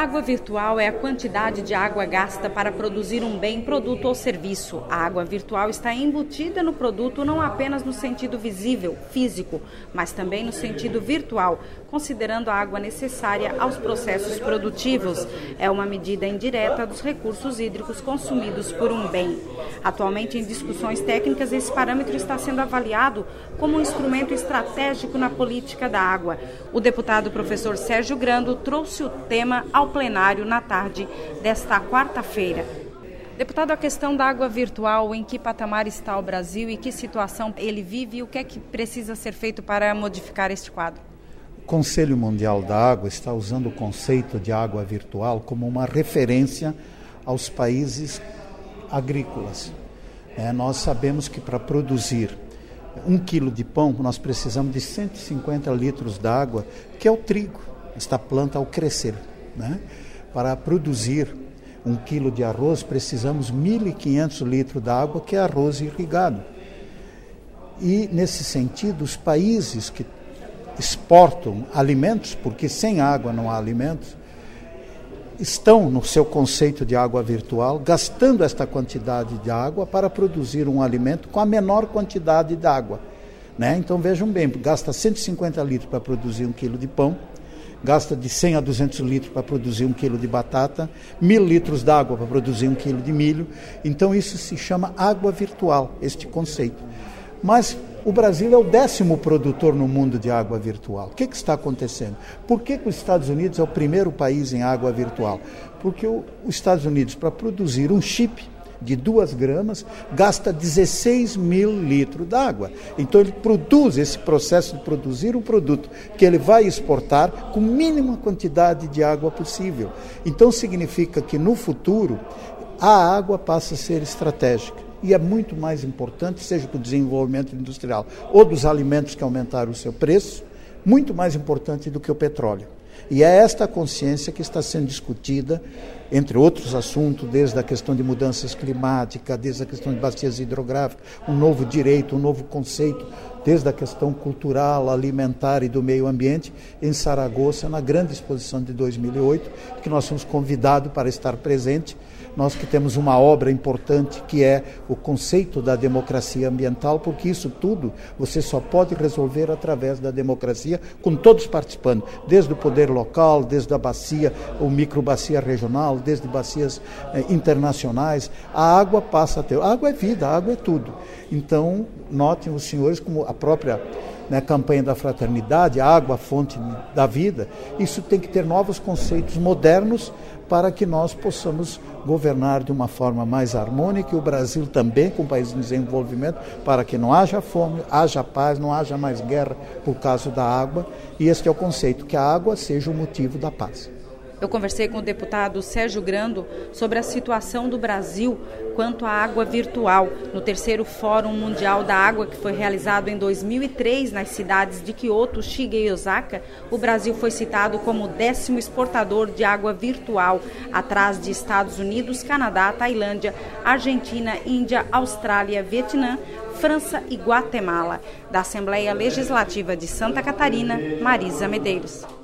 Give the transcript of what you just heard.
Água virtual é a quantidade de água gasta para produzir um bem, produto ou serviço. A água virtual está embutida no produto não apenas no sentido visível, físico, mas também no sentido virtual, considerando a água necessária aos processos produtivos. É uma medida indireta dos recursos hídricos consumidos por um bem. Atualmente, em discussões técnicas, esse parâmetro está sendo avaliado como um instrumento estratégico na política da água. O deputado professor Sérgio Grando trouxe o tema ao plenário na tarde desta quarta-feira. Deputado, a questão da água virtual, em que patamar está o Brasil e que situação ele vive e o que é que precisa ser feito para modificar este quadro? O Conselho Mundial da Água está usando o conceito de água virtual como uma referência aos países agrícolas. Nós sabemos que para produzir 1 quilo de pão, nós precisamos de 150 litros de água, que é o trigo, esta planta ao crescer. Para produzir 1 quilo de arroz, precisamos 1.500 litros de água, que é arroz irrigado. E, nesse sentido, os países que exportam alimentos, porque sem água não há alimentos, estão no seu conceito de água virtual, gastando esta quantidade de água para produzir um alimento com a menor quantidade de água. Então, vejam bem, gasta 150 litros para produzir 1 quilo de pão, gasta de 100 a 200 litros para produzir 1 quilo de batata, 1.000 litros de água para produzir 1 quilo de milho. Então, isso se chama água virtual, este conceito. Mas o Brasil é o 10º produtor no mundo de água virtual. O que está acontecendo? Por que os Estados Unidos é o primeiro país em água virtual? Porque os Estados Unidos, para produzir um chip de 2 gramas, gasta 16 mil litros de água. Então ele produz esse processo de produzir um produto que ele vai exportar com a mínima quantidade de água possível. Então significa que no futuro a água passa a ser estratégica. E é muito mais importante, seja para o desenvolvimento industrial ou dos alimentos que aumentaram o seu preço, muito mais importante do que o petróleo. E é esta consciência que está sendo discutida, entre outros assuntos, desde a questão de mudanças climáticas, desde a questão de bacias hidrográficas, um novo direito, um novo conceito, desde a questão cultural, alimentar e do meio ambiente, em Saragoça, na grande exposição de 2008, que nós fomos convidados para estar presente. Nós que temos uma obra importante que é o conceito da democracia ambiental, porque isso tudo você só pode resolver através da democracia, com todos participando, desde o poder local, desde a bacia ou microbacia regional, desde bacias internacionais. A água passa a ter. A água é vida, a água é tudo. Então, notem os senhores como a própria campanha da fraternidade, a água, a fonte da vida, isso tem que ter novos conceitos modernos para que nós possamos governar de uma forma mais harmônica e o Brasil também, com países em desenvolvimento, para que não haja fome, haja paz, não haja mais guerra por causa da água. E este é o conceito, que a água seja o motivo da paz. Eu conversei com o deputado Sérgio Grando sobre a situação do Brasil quanto à água virtual. No 3º Fórum Mundial da Água, que foi realizado em 2003 nas cidades de Kyoto, Shiga e Osaka, o Brasil foi citado como o 10º exportador de água virtual, atrás de Estados Unidos, Canadá, Tailândia, Argentina, Índia, Austrália, Vietnã, França e Guatemala. Da Assembleia Legislativa de Santa Catarina, Marisa Medeiros.